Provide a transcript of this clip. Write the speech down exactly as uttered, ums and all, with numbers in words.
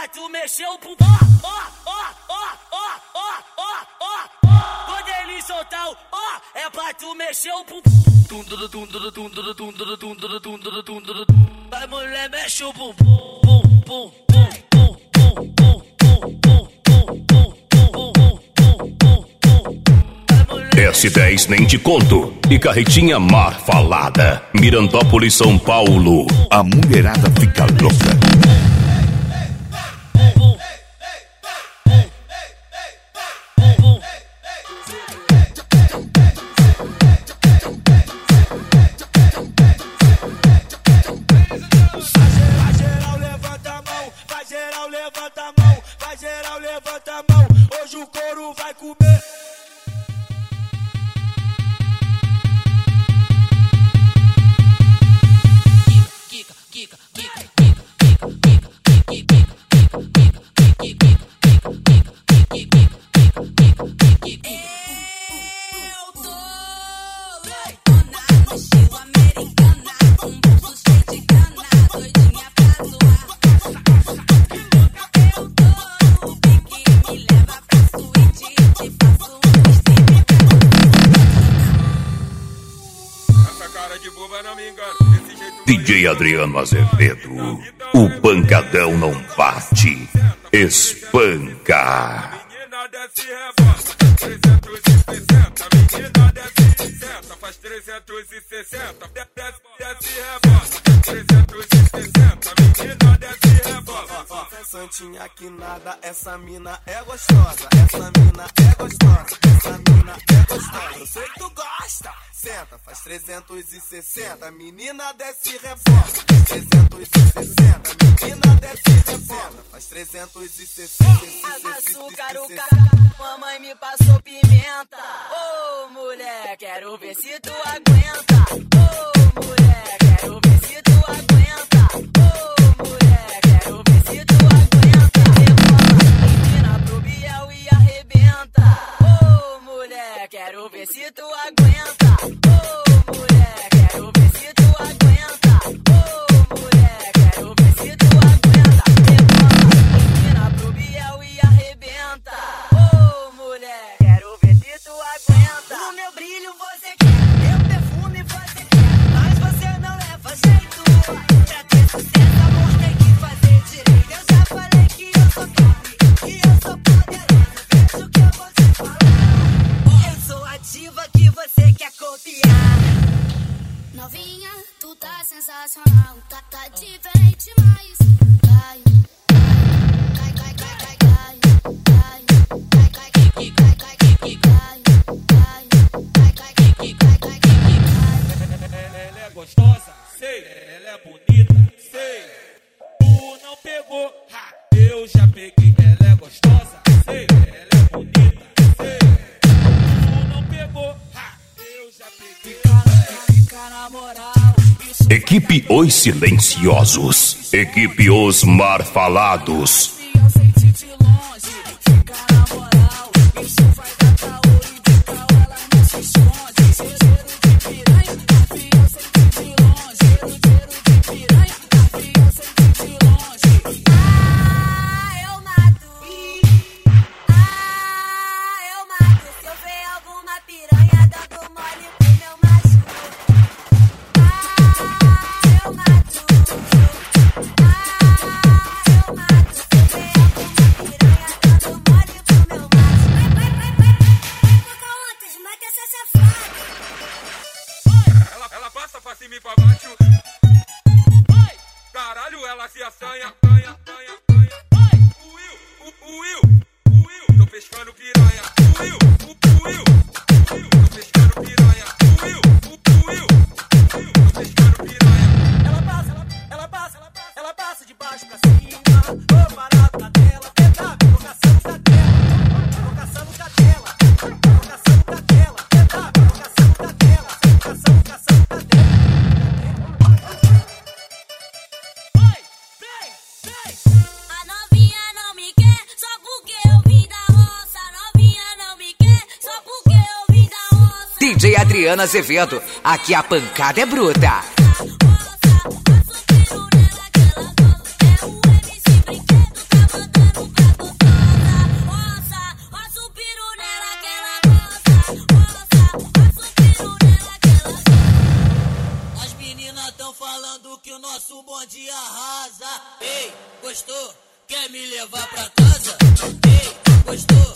tu mexer o bumbum. Ó, ó, ó, ó, ó, ó, ó, ó. Quando ele soltar o ó, é pra tu mexer o bumbum. Vai mulher, mexe o bumbum. Bum, bum, bum, bum, bum, bum, bum, bum, bum, bum, bum. S dez nem te conto. E Carretinha Mar Falada. Mirandópolis, São Paulo. A mulherada fica louca. Levanta a mão, vai geral, levanta a mão. Hoje o couro vai comer. Kika, kika, kika, kika, kika, kika, kika, kika, kika. Eu tô loucona no estilo americana, com pulso cheio de cana, doidinha pra zoar. D J Adriano Azevedo, o pancadão não bate, espanca. Menina desce e rebola, trezentos e sessenta. Menina desce e senta, faz trezentos e sessenta. Desce, desce e rebola, trezentos e sessenta. Menina desce e rebola. Santinha que nada, essa mina é gostosa. Essa mina é gostosa. Essa mina é gostosa. Eu sei que tu gosta. Senta, faz trezentos e sessenta. Menina desce e rebola. trezentos e sessenta. Menina desce e rebola. Faz trezentos e sessenta. Açúcar, o cara, mamãe me passou pimenta. Ô, oh, mulher, quero ver se tu aguenta. Ô, oh, mulher, quero ver se tu aguenta. Ô, oh, mulher, quero ver se tu aguenta. Rebola, menina pro Biel e arrebenta. Ô, oh, mulher, quero ver se tu aguenta. Ô, oh, mulher, quero ver se tu aguenta. Ô, oh, mulher, quero ver se tu aguenta. Rebola, menina pro Biel e arrebenta. Ô, oh, mulher, quero ver se tu aguenta. No meu brilho você quer, meu perfume você quer, mas você não leva jeito. Pra ter sucesso, amor, tem que fazer direito. Eu já falei que eu sou top, que eu sou poderosa. Veja o que eu vou te falar. Eu sou a diva que você quer copiar. Novinha, tu tá sensacional, tá, tá diferente, mas cai, cai, cai, cai, cai, cai, cai, cai, cai, cai, cai, cai, cai, cai, cai, cai, cai. Ela é gostosa, sei. Ela é bonita, sei. Tu não pegou, ha, eu já peguei. Ela é gostosa, sei. Ela é bonita, sei. Tu não pegou, ha, eu já peguei. Fica na moral. Equipe Os Silenciosos. Equipe Os Mar Falados. Eu senti de longe, fica na moral. Isso vai dar caô e de caô ela não se esconde. Cheiro de piranha, eu senti de longe. Cheiro de piranha, eu senti de longe. Ah, eu mato. Ah, eu mato. Se eu ver alguma piranha dando mole pro meu macho. Ah, eu mato. Ah, eu mato. Se eu ver alguma piranha dando mole pro meu macho. Vai, vai, vai, vai, vai, Pocahontas, mata essa safada. Ela, ela passa pra cima e pra baixo. Caralho, ela se assanha. Assanha, assanha, assanha. O Will, o, o Will, o Will, tô pescando piranha. O Will, o, o Will, o Will, tô pescando piranha. O Will, o, o Will, o Will, tô pescando piranha. Ela passa, ela, ela passa, ela passa, ela passa de baixo pra cima. Tô parado na tela, pega, tô caçando cadela. Tô caçando cadela, tô caçando cadela. Pega, tô caçando cadela, tô caçando, caçando cadela. Vai, vem, vem. A novinha não me quer, só porque eu vim da roça. A novinha não me quer, só porque eu vim da roça. D J Adriano Azevedo, aqui a pancada é bruta. Roça, passa o tiro nela que ela gosta. É o M C Brinquedo, tá mandando meninas tão falando que o nosso bonde arrasa. Ei, gostou? Quer me levar pra casa? Ei, gostou?